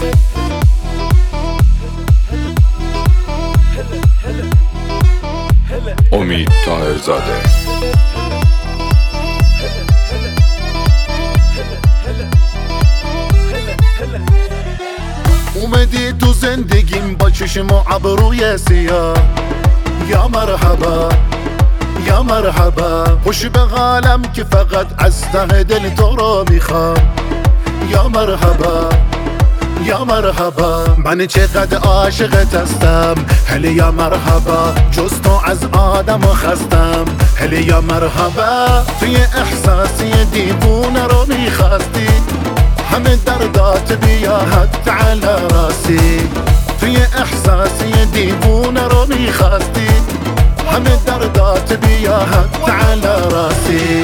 امید طاهرزاده. اومدی تو زندگیم با چشم و ابروی سیاه، یا مرحبا یا مرحبا. خوش به حالم که فقط از ته دل تو رو میخوام، یا مرحبا یا مرحبا. من چقدر عاشقت هستم، هلی یا مرحبا. جز تو از آدم خستم، هلی یا مرحبا. توی احساسی دیوونه رو میخواستی، همه دردات بیا حتی علی راسی. توی احساسی دیوونه رو میخواستی، همه دردات بیا حتی علی راسی.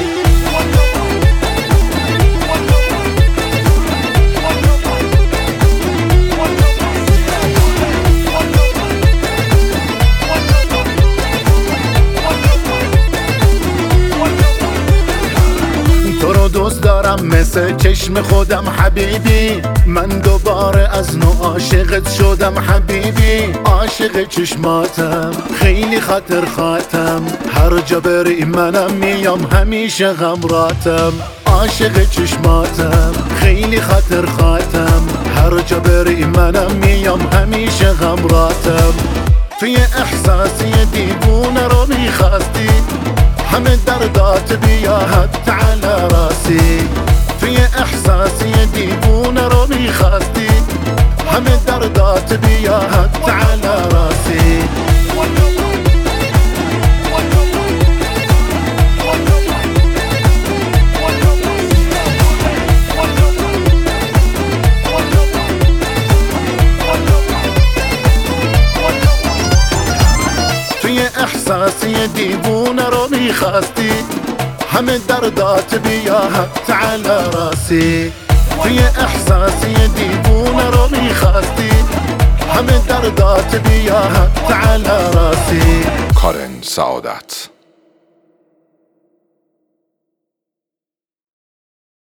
دوست دارم مثل چشم خودم حبیبی، من دوباره از نو عاشقت شدم حبیبی. عاشق چشماتم خیلی خاطر خاطم، هر جا بری منم میام همیشه غمراتم. عاشق چشماتم خیلی خاطر خاطم، هر جا بری منم میام همیشه غمراتم. توی احساسی دیوونه رو میخواستی، همه دردات بیا حتی علی راسی. توی احساسی دیوونه رو میخواستی، همه دردات بیا حتی علی راسی. توی احساسی دیوونه رو میخواستی، همه دردات بیا حتی علی راسی. توی احساسی دیوونه رو میخواستی، همه دردات بیا حتی علی راسی. کارن سعادت.